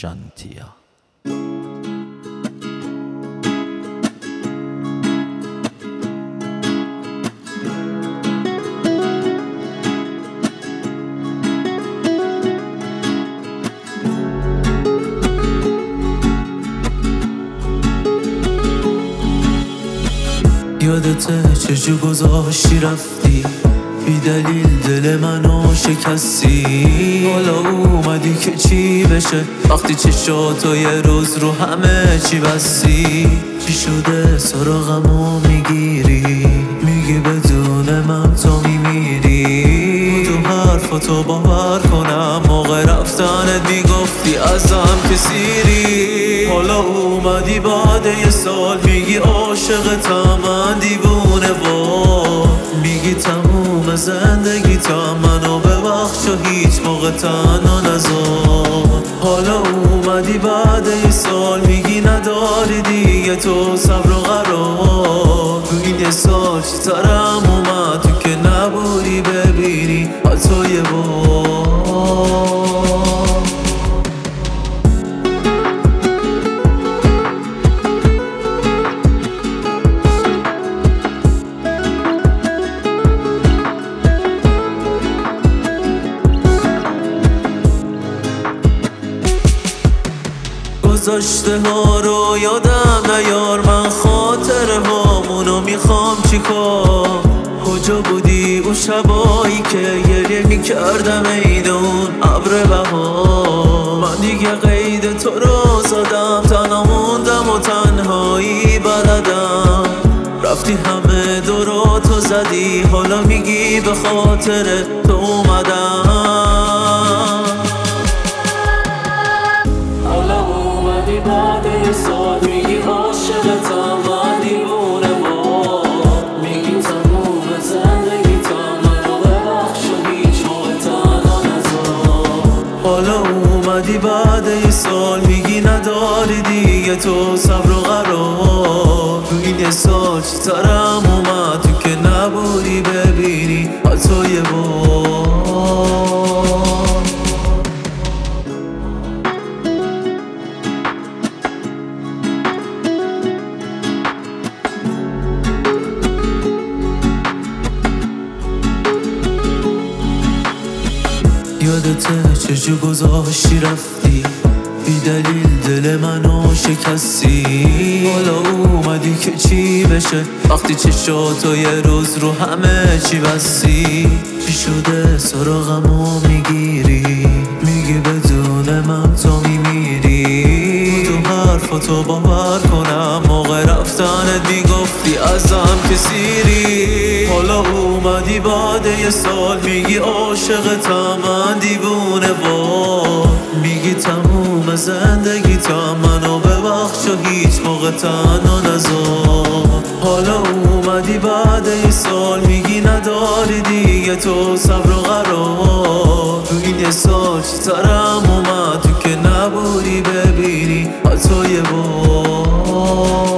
شانتیا. یادته چجور گذاشتی رفتی، بی دلیل دل منو شکستی. حالا اومدی که چی بشه وقتی چشاتو یه روز رو همه چی بستی. چی شده سراغمو میگیری، میگی بدون من تو میمیری. تو حرفاتو باور کنم موقع رفتنت میگفتی ازم که سیری. حالا اومدی بعد یه سال میگی عاشقتم من دیوونه و میگی تموم زندگیتم منو ببخش و هیچ موقع تنها نذار. حالا اومدی بعد یه سال میگی نداری دیگه تو صبر و قرار. تو این یه سال چی ترم اومد تو که نبودی ببینی حتی یه بار. گذشته ها رو یادم نیار، من خاطره هامونو میخوام چیکار. کجا بودی اون شبایی که گریه میکردم عید اون ابر بهار. من دیگه قید تو رو زدم، تنها موندم و تنهایی بلدم. رفتی همه دوراتو زدی، حالا میگی به خاطر تو اومدم. بعد یه سال میگی عاشقتم من دیوونه و میگی تموم زندگیتم منو ببخش و هیچ موقع تنها نذار. حالا اومدی بعد یه سال میگی نداری دیگه تو صبر و قرار. تو این یه سال چی ترم اومد تو که نبودی ببینی حتی یه بار. یادته چجور گذاشتی رفتی، بی دلیل دل منو شکستی. حالا اومدی که چی بشه وقتی چشاتو یه روز رو همه چی بستی. چی شده سراغمو میگیری، میگی بدون من تو میمیری. تو حرفاتو باور کنم موقع رفتنت میگفتی ازم که سیری. حالا اومدی بعد یه سال میگی عاشقتم من دیوونه و میگی تموم زندگیتم منو ببخش و هیچ موقع تنها نذار. حالا اومدی بعد یه سال میگی نداری دیگه تو صبر و قرار. تو این یه سال چی ترم اومد تو که نبودی ببینی حتی یه بار.